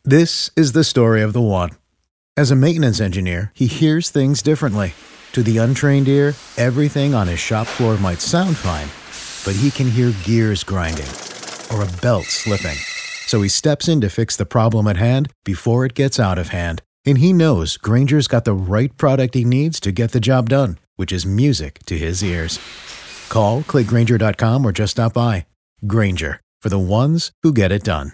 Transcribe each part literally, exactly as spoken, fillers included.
This is the story of the one. As a maintenance engineer, he hears things differently. To the untrained ear, everything on his shop floor might sound fine, but he can hear gears grinding or a belt slipping. So he steps in to fix the problem at hand before it gets out of hand. And he knows Grainger's got the right product he needs to get the job done, which is music to his ears. Call, click Grainger dot com, or just stop by. Grainger, for the ones who get it done.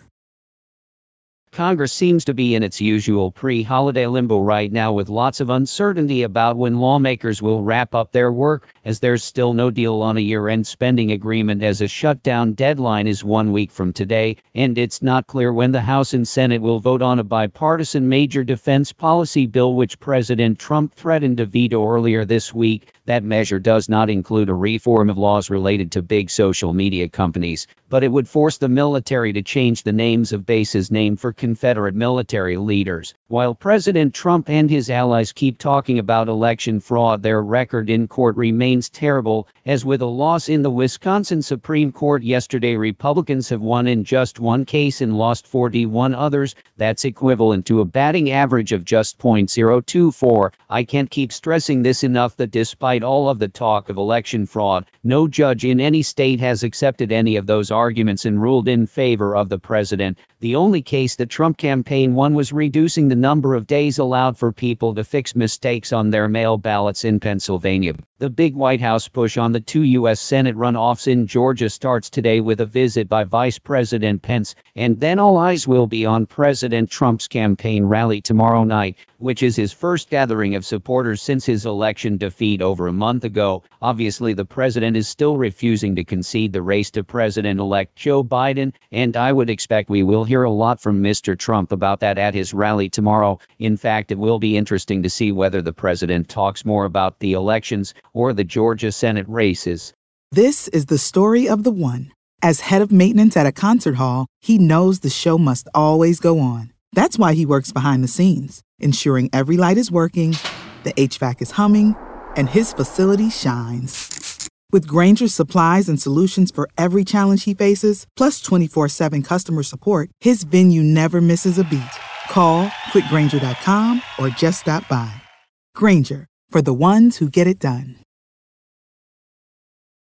Congress seems to be in its usual pre-holiday limbo right now, with lots of uncertainty about when lawmakers will wrap up their work, as there's still no deal on a year-end spending agreement, as a shutdown deadline is one week from today, and it's not clear when the House and Senate will vote on a bipartisan major defense policy bill which President Trump threatened to veto earlier this week. That measure does not include a reform of laws related to big social media companies, but it would force the military to change the names of bases named for Confederate military leaders. While President Trump and his allies keep talking about election fraud, their record in court remains terrible, as with a loss in the Wisconsin Supreme Court yesterday, Republicans have won in just one case and lost forty-one others. That's equivalent to a batting average of just point oh two four. I can't keep stressing this enough that despite all of the talk of election fraud, no judge in any state has accepted any of those arguments and ruled in favor of the president. The only case the Trump campaign won was reducing the number of days allowed for people to fix mistakes on their mail ballots in Pennsylvania. The big White House push on the two U S Senate runoffs in Georgia starts today with a visit by Vice President Pence, and then all eyes will be on President Trump's campaign rally tomorrow night, which is his first gathering of supporters since his election defeat over a month ago. Obviously, the president is still refusing to concede the race to President-elect Joe Biden, and I would expect we will hear a lot from Mister Trump about that at his rally tomorrow. In fact, it will be interesting to see whether the president talks more about the elections or the Georgia Senate races. This is the story of the one. As head of maintenance at a concert hall, he knows the show must always go on. That's why he works behind the scenes, ensuring every light is working, the H V A C is humming, and his facility shines. With Grainger's supplies and solutions for every challenge he faces, plus twenty-four seven customer support, his venue never misses a beat. Call, click Grainger dot com, or just stop by. Grainger, for the ones who get it done.